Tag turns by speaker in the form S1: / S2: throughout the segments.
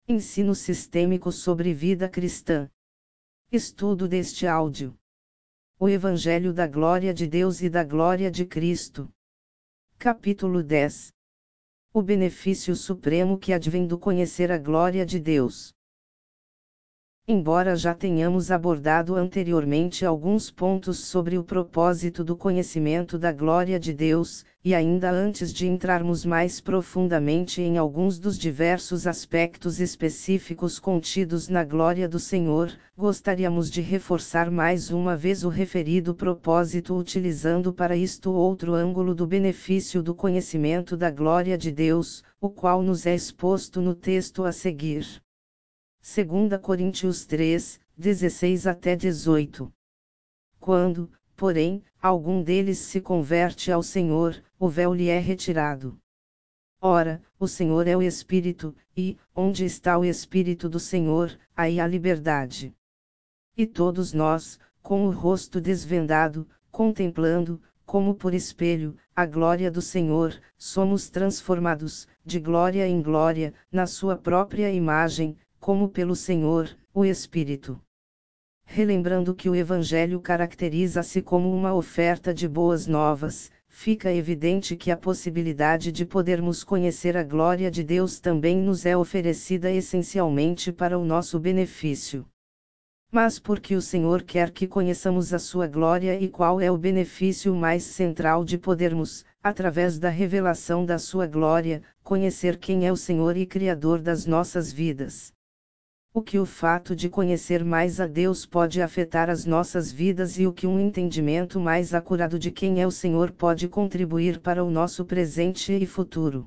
S1: Ensino sistêmico sobre vida cristã. Estudo deste áudio. O Evangelho da Glória de Deus e da Glória de Cristo. Capítulo 10. O benefício supremo que advém do conhecer a glória de Deus. Embora já tenhamos abordado anteriormente alguns pontos sobre o propósito do conhecimento da glória de Deus, e ainda antes de entrarmos mais profundamente em alguns dos diversos aspectos específicos contidos na glória do Senhor, gostaríamos de reforçar mais uma vez o referido propósito utilizando para isto outro ângulo do benefício do conhecimento da glória de Deus, o qual nos é exposto no texto a seguir. 2 Coríntios 3, 16 até 18. Quando, porém, algum deles se converte ao Senhor, o véu lhe é retirado. Ora, o Senhor é o Espírito, e, onde está o Espírito do Senhor, aí há liberdade. E todos nós, com o rosto desvendado, contemplando, como por espelho, a glória do Senhor, somos transformados, de glória em glória, na sua própria imagem, como pelo Senhor, o Espírito. Relembrando que o Evangelho caracteriza-se como uma oferta de boas novas, fica evidente que a possibilidade de podermos conhecer a glória de Deus também nos é oferecida essencialmente para o nosso benefício. Mas porque o Senhor quer que conheçamos a sua glória e qual é o benefício mais central de podermos, através da revelação da sua glória, conhecer quem é o Senhor e Criador das nossas vidas. O que o fato de conhecer mais a Deus pode afetar as nossas vidas e o que um entendimento mais acurado de quem é o Senhor pode contribuir para o nosso presente e futuro.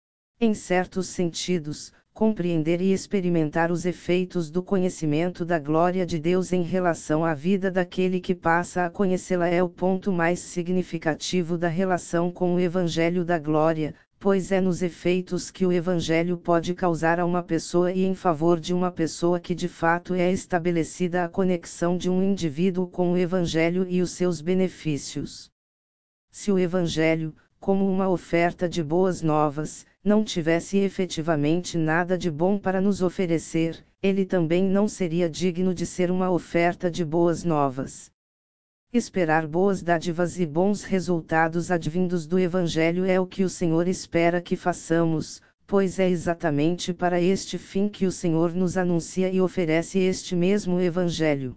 S1: Em certos sentidos, compreender e experimentar os efeitos do conhecimento da glória de Deus em relação à vida daquele que passa a conhecê-la é o ponto mais significativo da relação com o Evangelho da Glória, pois é nos efeitos que o Evangelho pode causar a uma pessoa e em favor de uma pessoa que de fato é estabelecida a conexão de um indivíduo com o Evangelho e os seus benefícios. Se o Evangelho, como uma oferta de boas novas, não tivesse efetivamente nada de bom para nos oferecer, ele também não seria digno de ser uma oferta de boas novas. Esperar boas dádivas e bons resultados advindos do Evangelho é o que o Senhor espera que façamos, pois é exatamente para este fim que o Senhor nos anuncia e oferece este mesmo Evangelho.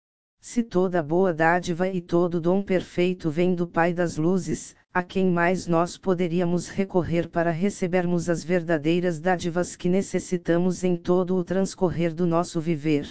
S1: Se toda boa dádiva e todo dom perfeito vem do Pai das luzes, a quem mais nós poderíamos recorrer para recebermos as verdadeiras dádivas que necessitamos em todo o transcorrer do nosso viver?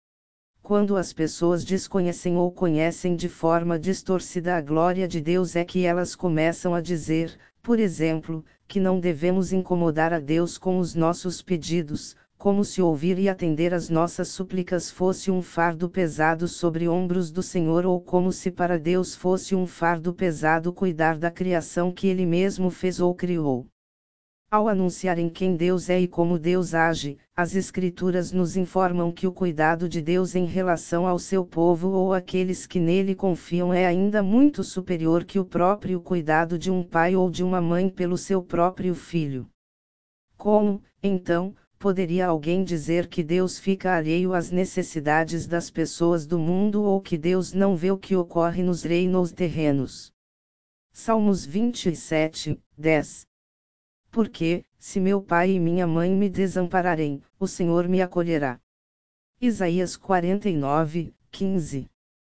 S1: Quando as pessoas desconhecem ou conhecem de forma distorcida a glória de Deus é que elas começam a dizer, por exemplo, que não devemos incomodar a Deus com os nossos pedidos, como se ouvir e atender às nossas súplicas fosse um fardo pesado sobre ombros do Senhor ou como se para Deus fosse um fardo pesado cuidar da criação que Ele mesmo fez ou criou. Ao anunciarem quem Deus é e como Deus age, as Escrituras nos informam que o cuidado de Deus em relação ao seu povo ou aqueles que nele confiam é ainda muito superior que o próprio cuidado de um pai ou de uma mãe pelo seu próprio filho. Como, então, poderia alguém dizer que Deus fica alheio às necessidades das pessoas do mundo ou que Deus não vê o que ocorre nos reinos terrenos? Salmos 27, 10. Porque, se meu pai e minha mãe me desampararem, o Senhor me acolherá. Isaías 49, 15.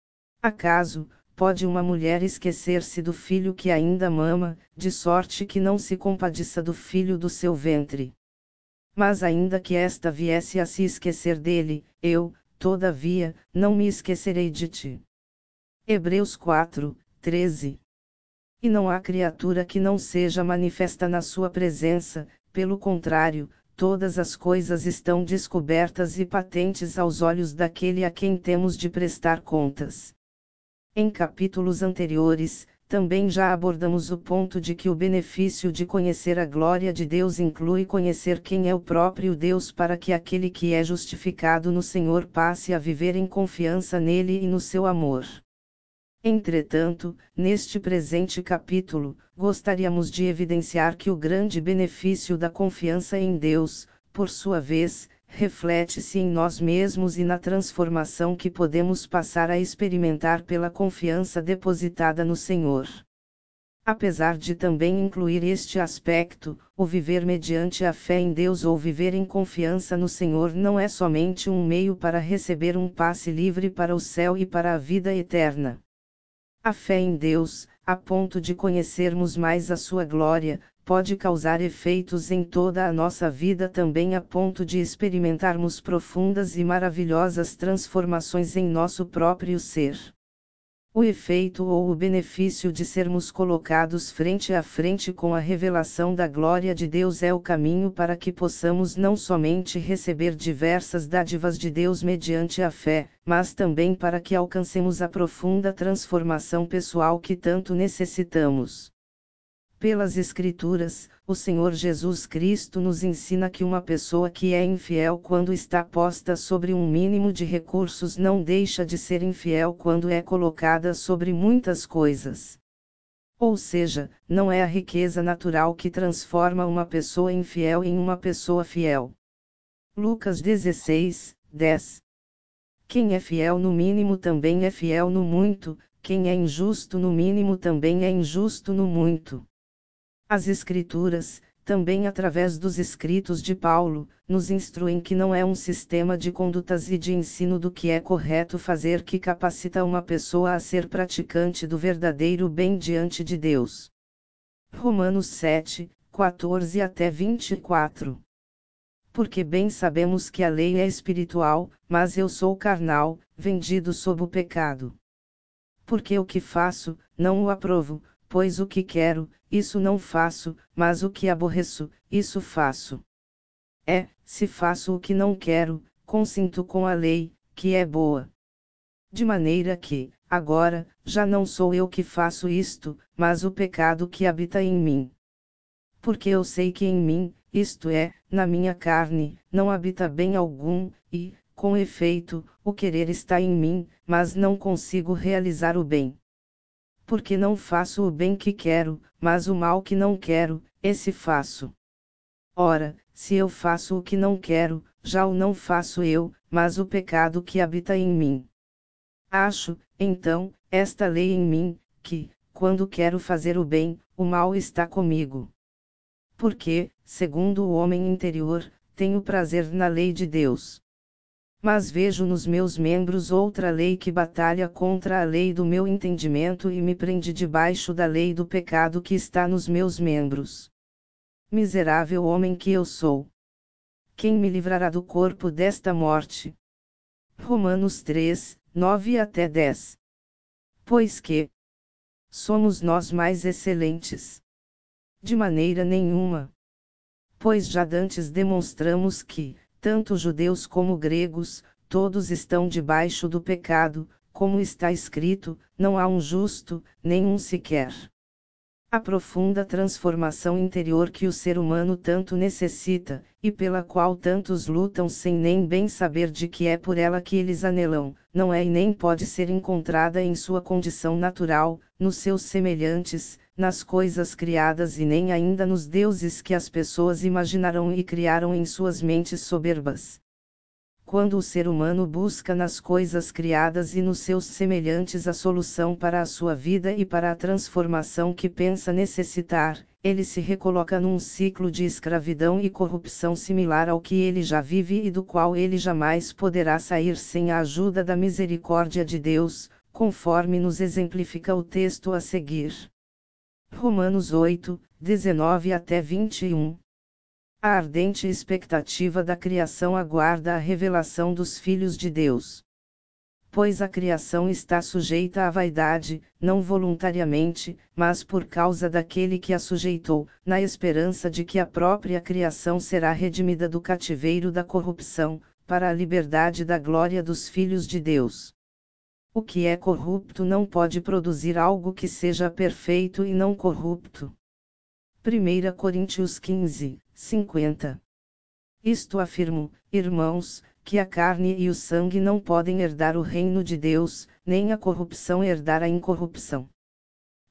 S1: Acaso, pode uma mulher esquecer-se do filho que ainda mama, de sorte que não se compadeça do filho do seu ventre? Mas ainda que esta viesse a se esquecer dele, eu, todavia, não me esquecerei de ti. Hebreus 4, 13. E não há criatura que não seja manifesta na sua presença, pelo contrário, todas as coisas estão descobertas e patentes aos olhos daquele a quem temos de prestar contas. Em capítulos anteriores, também já abordamos o ponto de que o benefício de conhecer a glória de Deus inclui conhecer quem é o próprio Deus para que aquele que é justificado no Senhor passe a viver em confiança nele e no seu amor. Entretanto, neste presente capítulo, gostaríamos de evidenciar que o grande benefício da confiança em Deus, por sua vez, reflete-se em nós mesmos e na transformação que podemos passar a experimentar pela confiança depositada no Senhor. Apesar de também incluir este aspecto, o viver mediante a fé em Deus ou viver em confiança no Senhor não é somente um meio para receber um passe livre para o céu e para a vida eterna. A fé em Deus, a ponto de conhecermos mais a sua glória, pode causar efeitos em toda a nossa vida também a ponto de experimentarmos profundas e maravilhosas transformações em nosso próprio ser. O efeito ou o benefício de sermos colocados frente a frente com a revelação da glória de Deus é o caminho para que possamos não somente receber diversas dádivas de Deus mediante a fé, mas também para que alcancemos a profunda transformação pessoal que tanto necessitamos. Pelas Escrituras, o Senhor Jesus Cristo nos ensina que uma pessoa que é infiel quando está posta sobre um mínimo de recursos não deixa de ser infiel quando é colocada sobre muitas coisas. Ou seja, não é a riqueza natural que transforma uma pessoa infiel em uma pessoa fiel. Lucas 16, 10. Quem é fiel no mínimo também é fiel no muito, quem é injusto no mínimo também é injusto no muito. As Escrituras, também através dos escritos de Paulo, nos instruem que não é um sistema de condutas e de ensino do que é correto fazer que capacita uma pessoa a ser praticante do verdadeiro bem diante de Deus. Romanos 7, 14 até 24. Porque bem sabemos que a lei é espiritual, mas eu sou carnal, vendido sob o pecado. Porque o que faço, não o aprovo, pois o que quero, isso não faço, mas o que aborreço, isso faço. Se faço o que não quero, consinto com a lei, que é boa. De maneira que, agora, já não sou eu que faço isto, mas o pecado que habita em mim. Porque eu sei que em mim, isto é, na minha carne, não habita bem algum, e, com efeito, o querer está em mim, mas não consigo realizar o bem. Porque não faço o bem que quero, mas o mal que não quero, esse faço. Ora, se eu faço o que não quero, já o não faço eu, mas o pecado que habita em mim. Acho, então, esta lei em mim, que, quando quero fazer o bem, o mal está comigo. Porque, segundo o homem interior, tenho prazer na lei de Deus. Mas vejo nos meus membros outra lei que batalha contra a lei do meu entendimento e me prende debaixo da lei do pecado que está nos meus membros. Miserável homem que eu sou! Quem me livrará do corpo desta morte? Romanos 3, 9 até 10. Pois que somos nós mais excelentes? De maneira nenhuma. Pois já dantes demonstramos que, tanto judeus como gregos, todos estão debaixo do pecado, como está escrito, não há um justo, nenhum sequer. A profunda transformação interior que o ser humano tanto necessita, e pela qual tantos lutam sem nem bem saber de que é por ela que eles anelam, não é e nem pode ser encontrada em sua condição natural, nos seus semelhantes, nas coisas criadas e nem ainda nos deuses que as pessoas imaginaram e criaram em suas mentes soberbas. Quando o ser humano busca nas coisas criadas e nos seus semelhantes a solução para a sua vida e para a transformação que pensa necessitar, ele se recoloca num ciclo de escravidão e corrupção similar ao que ele já vive e do qual ele jamais poderá sair sem a ajuda da misericórdia de Deus, conforme nos exemplifica o texto a seguir. Romanos 8, 19 até 21. A ardente expectativa da criação aguarda a revelação dos filhos de Deus. Pois a criação está sujeita à vaidade, não voluntariamente, mas por causa daquele que a sujeitou, na esperança de que a própria criação será redimida do cativeiro da corrupção, para a liberdade da glória dos filhos de Deus. O que é corrupto não pode produzir algo que seja perfeito e não corrupto. 1 Coríntios 15, 50. Isto afirmo, irmãos, que a carne e o sangue não podem herdar o reino de Deus, nem a corrupção herdar a incorrupção.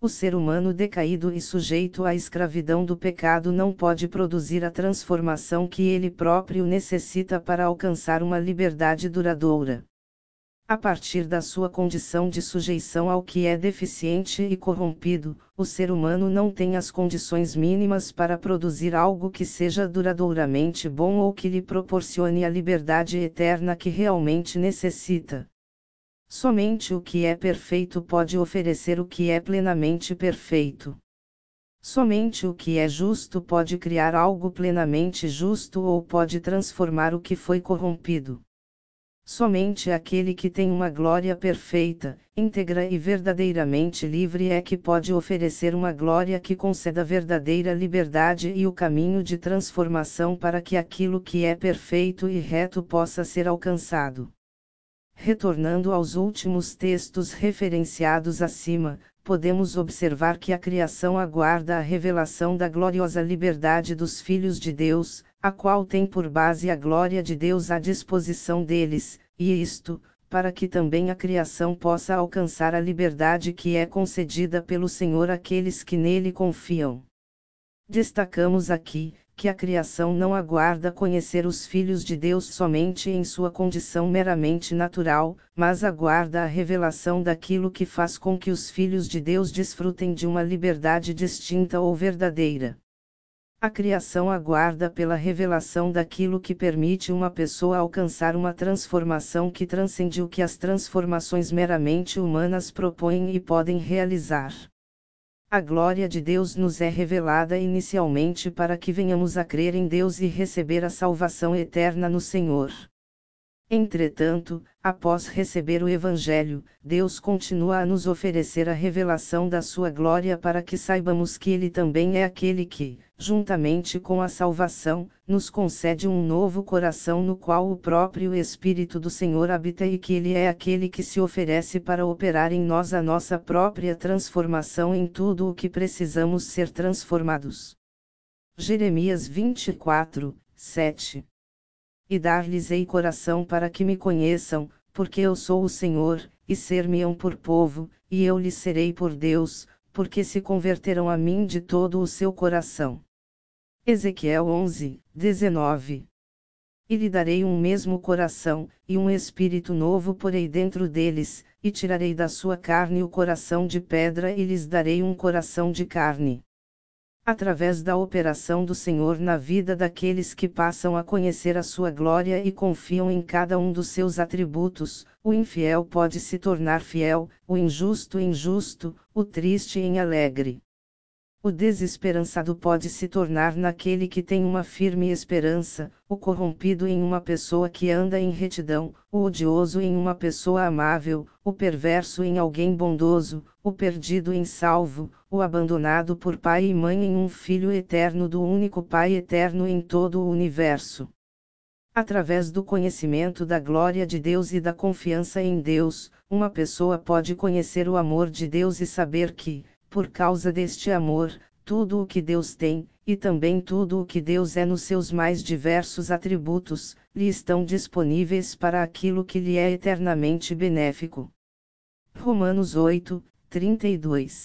S1: O ser humano decaído e sujeito à escravidão do pecado não pode produzir a transformação que ele próprio necessita para alcançar uma liberdade duradoura. A partir da sua condição de sujeição ao que é deficiente e corrompido, o ser humano não tem as condições mínimas para produzir algo que seja duradouramente bom ou que lhe proporcione a liberdade eterna que realmente necessita. Somente o que é perfeito pode oferecer o que é plenamente perfeito. Somente o que é justo pode criar algo plenamente justo ou pode transformar o que foi corrompido. Somente aquele que tem uma glória perfeita, íntegra e verdadeiramente livre é que pode oferecer uma glória que conceda verdadeira liberdade e o caminho de transformação para que aquilo que é perfeito e reto possa ser alcançado. Retornando aos últimos textos referenciados acima, podemos observar que a criação aguarda a revelação da gloriosa liberdade dos filhos de Deus, a qual tem por base a glória de Deus à disposição deles, e isto, para que também a criação possa alcançar a liberdade que é concedida pelo Senhor àqueles que nele confiam. Destacamos aqui, que a criação não aguarda conhecer os filhos de Deus somente em sua condição meramente natural, mas aguarda a revelação daquilo que faz com que os filhos de Deus desfrutem de uma liberdade distinta ou verdadeira. A criação aguarda pela revelação daquilo que permite uma pessoa alcançar uma transformação que transcende o que as transformações meramente humanas propõem e podem realizar. A glória de Deus nos é revelada inicialmente para que venhamos a crer em Deus e receber a salvação eterna no Senhor. Entretanto, após receber o Evangelho, Deus continua a nos oferecer a revelação da sua glória para que saibamos que Ele também é aquele que, juntamente com a salvação, nos concede um novo coração no qual o próprio Espírito do Senhor habita e que Ele é aquele que se oferece para operar em nós a nossa própria transformação em tudo o que precisamos ser transformados. Jeremias 24, 7. E dar-lhes-ei coração para que me conheçam, porque eu sou o Senhor, e ser-me-ão por povo, e eu lhes serei por Deus, porque se converterão a mim de todo o seu coração. Ezequiel 11, 19. E lhe darei um mesmo coração, e um espírito novo porei dentro deles, e tirarei da sua carne o coração de pedra e lhes darei um coração de carne. Através da operação do Senhor na vida daqueles que passam a conhecer a sua glória e confiam em cada um dos seus atributos, o infiel pode se tornar fiel, o injusto injusto, o triste em alegre. O desesperançado pode se tornar naquele que tem uma firme esperança, o corrompido em uma pessoa que anda em retidão, o odioso em uma pessoa amável, o perverso em alguém bondoso, o perdido em salvo, o abandonado por pai e mãe em um filho eterno do único Pai eterno em todo o universo. Através do conhecimento da glória de Deus e da confiança em Deus, uma pessoa pode conhecer o amor de Deus e saber que, por causa deste amor, tudo o que Deus tem, e também tudo o que Deus é nos seus mais diversos atributos, lhe estão disponíveis para aquilo que lhe é eternamente benéfico. Romanos 8, 32.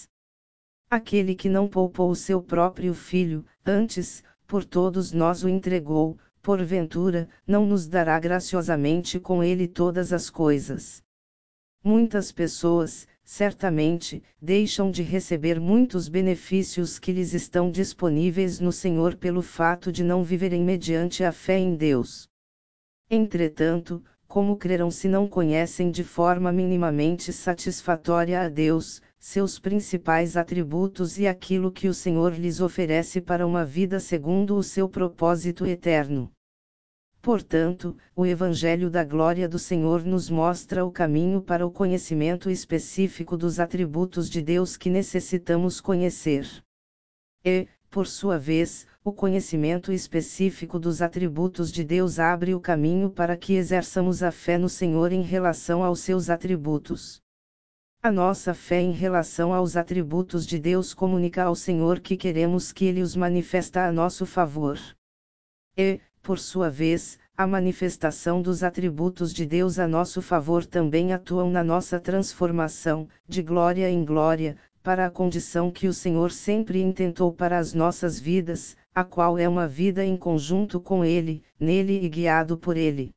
S1: Aquele que não poupou o seu próprio filho, antes, por todos nós o entregou, porventura, não nos dará graciosamente com ele todas as coisas. Muitas pessoas, certamente, deixam de receber muitos benefícios que lhes estão disponíveis no Senhor pelo fato de não viverem mediante a fé em Deus. Entretanto, como crerão se não conhecem de forma minimamente satisfatória a Deus, seus principais atributos e aquilo que o Senhor lhes oferece para uma vida segundo o seu propósito eterno? Portanto, o Evangelho da Glória do Senhor nos mostra o caminho para o conhecimento específico dos atributos de Deus que necessitamos conhecer. E, por sua vez, o conhecimento específico dos atributos de Deus abre o caminho para que exerçamos a fé no Senhor em relação aos seus atributos. A nossa fé em relação aos atributos de Deus comunica ao Senhor que queremos que Ele os manifesta a nosso favor. E, por sua vez, a manifestação dos atributos de Deus a nosso favor também atuam na nossa transformação, de glória em glória, para a condição que o Senhor sempre intentou para as nossas vidas, a qual é uma vida em conjunto com Ele, nele e guiado por Ele.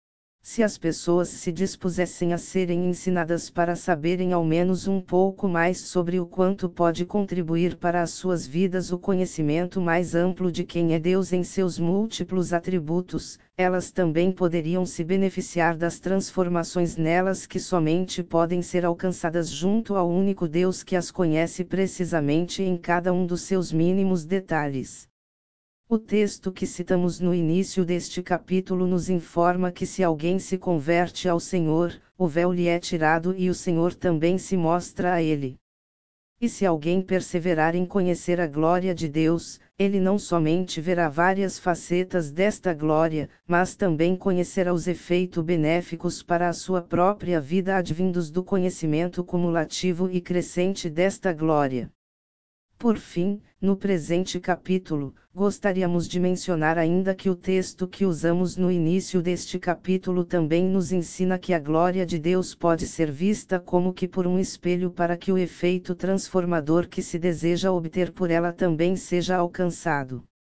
S1: Se as pessoas se dispusessem a serem ensinadas para saberem ao menos um pouco mais sobre o quanto pode contribuir para as suas vidas o conhecimento mais amplo de quem é Deus em seus múltiplos atributos, elas também poderiam se beneficiar das transformações nelas que somente podem ser alcançadas junto ao único Deus que as conhece precisamente em cada um dos seus mínimos detalhes. O texto que citamos no início deste capítulo nos informa que se alguém se converte ao Senhor, o véu lhe é tirado e o Senhor também se mostra a ele. E se alguém perseverar em conhecer a glória de Deus, ele não somente verá várias facetas desta glória, mas também conhecerá os efeitos benéficos para a sua própria vida advindos do conhecimento cumulativo e crescente desta glória. Por fim, no presente capítulo, gostaríamos de mencionar ainda que o texto que usamos no início deste capítulo também nos ensina que a glória de Deus pode ser vista como que por um espelho para que o efeito transformador que se deseja obter por ela também seja alcançado.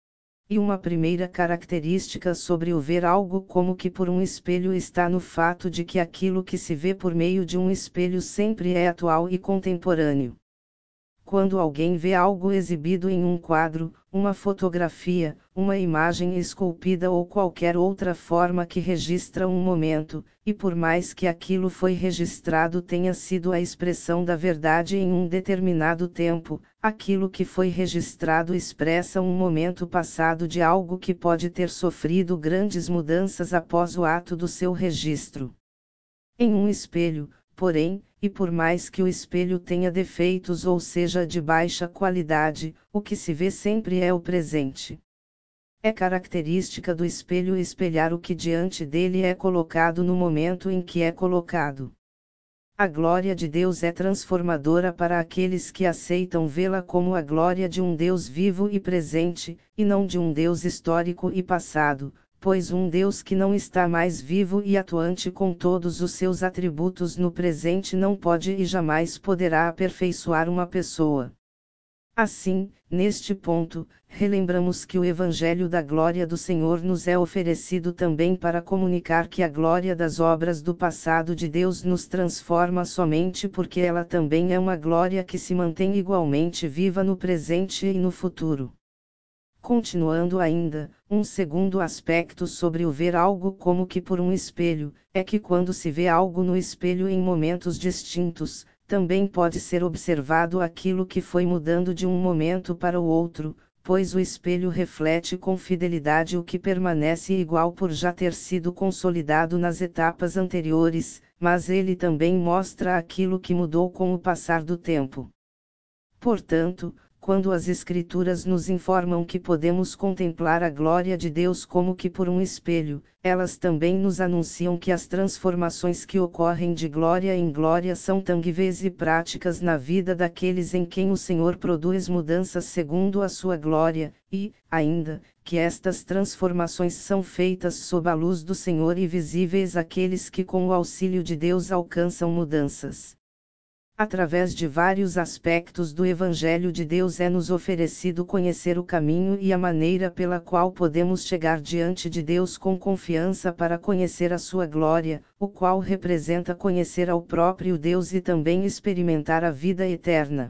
S1: E uma primeira característica sobre o ver algo como que por um espelho está no fato de que aquilo que se vê por meio de um espelho sempre é atual e contemporâneo. Quando alguém vê algo exibido em um quadro, uma fotografia, uma imagem esculpida ou qualquer outra forma que registra um momento, e por mais que aquilo foi registrado tenha sido a expressão da verdade em um determinado tempo, aquilo que foi registrado expressa um momento passado de algo que pode ter sofrido grandes mudanças após o ato do seu registro. Em um espelho, porém, e por mais que o espelho tenha defeitos ou seja de baixa qualidade, o que se vê sempre é o presente. É característica do espelho espelhar o que diante dele é colocado no momento em que é colocado. A glória de Deus é transformadora para aqueles que aceitam vê-la como a glória de um Deus vivo e presente, e não de um Deus histórico e passado, pois um Deus que não está mais vivo e atuante com todos os seus atributos no presente não pode e jamais poderá aperfeiçoar uma pessoa. Assim, neste ponto, relembramos que o Evangelho da glória do Senhor nos é oferecido também para comunicar que a glória das obras do passado de Deus nos transforma somente porque ela também é uma glória que se mantém igualmente viva no presente e no futuro. Continuando ainda, um segundo aspecto sobre o ver algo como que por um espelho, é que quando se vê algo no espelho em momentos distintos, também pode ser observado aquilo que foi mudando de um momento para o outro, pois o espelho reflete com fidelidade o que permanece igual por já ter sido consolidado nas etapas anteriores, mas ele também mostra aquilo que mudou com o passar do tempo. Portanto, quando as Escrituras nos informam que podemos contemplar a glória de Deus como que por um espelho, elas também nos anunciam que as transformações que ocorrem de glória em glória são tangíveis e práticas na vida daqueles em quem o Senhor produz mudanças segundo a sua glória, e, ainda, que estas transformações são feitas sob a luz do Senhor e visíveis àqueles que com o auxílio de Deus alcançam mudanças. Através de vários aspectos do Evangelho de Deus é-nos oferecido conhecer o caminho e a maneira pela qual podemos chegar diante de Deus com confiança para conhecer a sua glória, o qual representa conhecer ao próprio Deus e também experimentar a vida eterna.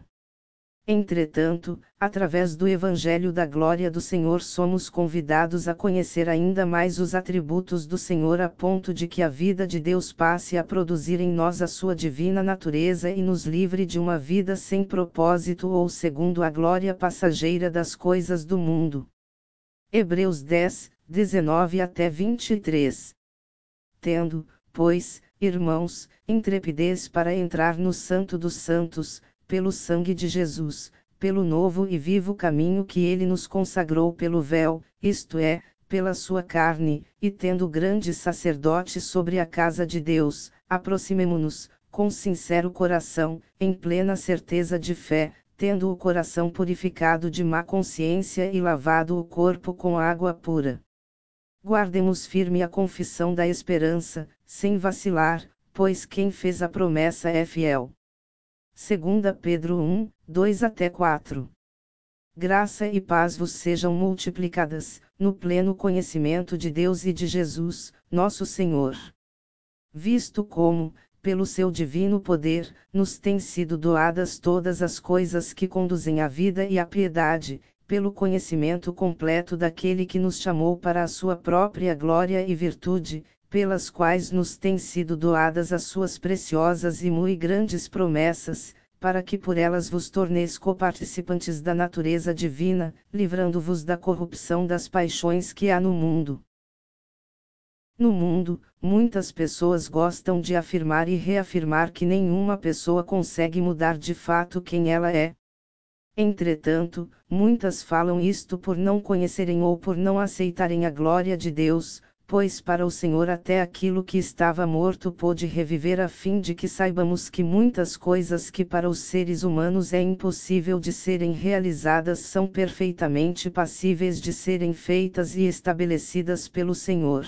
S1: Entretanto, através do Evangelho da Glória do Senhor somos convidados a conhecer ainda mais os atributos do Senhor a ponto de que a vida de Deus passe a produzir em nós a sua divina natureza e nos livre de uma vida sem propósito ou segundo a glória passageira das coisas do mundo. Hebreus 10, 19 até 23. Tendo, pois, irmãos, intrepidez para entrar no Santo dos Santos, pelo sangue de Jesus, pelo novo e vivo caminho que ele nos consagrou pelo véu, isto é, pela sua carne, e tendo grande sacerdote sobre a casa de Deus, aproximemo-nos, com sincero coração, em plena certeza de fé, tendo o coração purificado de má consciência e lavado o corpo com água pura. Guardemos firme a confissão da esperança, sem vacilar, pois quem fez a promessa é fiel. 2 Pedro 1, 2-4. Graça e paz vos sejam multiplicadas, no pleno conhecimento de Deus e de Jesus, nosso Senhor. Visto como, pelo seu divino poder, nos têm sido doadas todas as coisas que conduzem à vida e à piedade, pelo conhecimento completo daquele que nos chamou para a sua própria glória e virtude, pelas quais nos têm sido doadas as suas preciosas e muito grandes promessas, para que por elas vos torneis coparticipantes da natureza divina, livrando-vos da corrupção das paixões que há no mundo. No mundo, muitas pessoas gostam de afirmar e reafirmar que nenhuma pessoa consegue mudar de fato quem ela é. Entretanto, muitas falam isto por não conhecerem ou por não aceitarem a glória de Deus, pois para o Senhor até aquilo que estava morto pôde reviver, a fim de que saibamos que muitas coisas que para os seres humanos é impossível de serem realizadas são perfeitamente passíveis de serem feitas e estabelecidas pelo Senhor.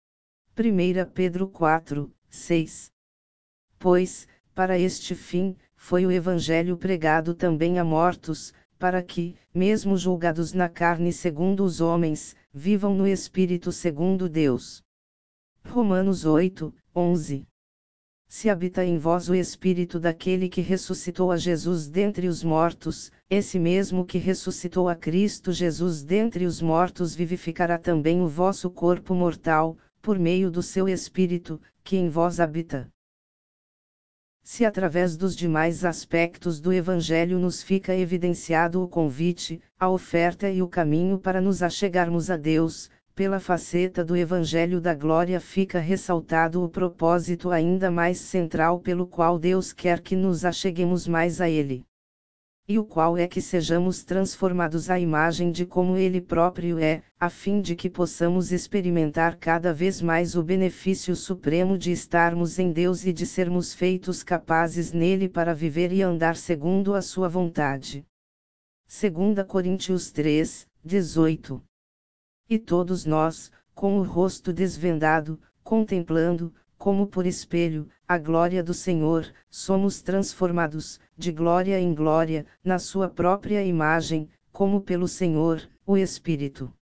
S1: 1 Pedro 4, 6. Pois, para este fim, foi o Evangelho pregado também a mortos, para que, mesmo julgados na carne segundo os homens, vivam no Espírito segundo Deus. Romanos 8, 11. Se habita em vós o Espírito daquele que ressuscitou a Jesus dentre os mortos, esse mesmo que ressuscitou a Cristo Jesus dentre os mortos vivificará também o vosso corpo mortal, por meio do seu Espírito, que em vós habita. Se através dos demais aspectos do Evangelho nos fica evidenciado o convite, a oferta e o caminho para nos achegarmos a Deus, pela faceta do Evangelho da Glória fica ressaltado o propósito ainda mais central pelo qual Deus quer que nos acheguemos mais a Ele. E o qual é que sejamos transformados à imagem de como Ele próprio é, a fim de que possamos experimentar cada vez mais o benefício supremo de estarmos em Deus e de sermos feitos capazes nele para viver e andar segundo a sua vontade. 2 Coríntios 3, 18. E todos nós, com o rosto desvendado, contemplando, como por espelho, a glória do Senhor, somos transformados, de glória em glória, na sua própria imagem, como pelo Senhor, o Espírito.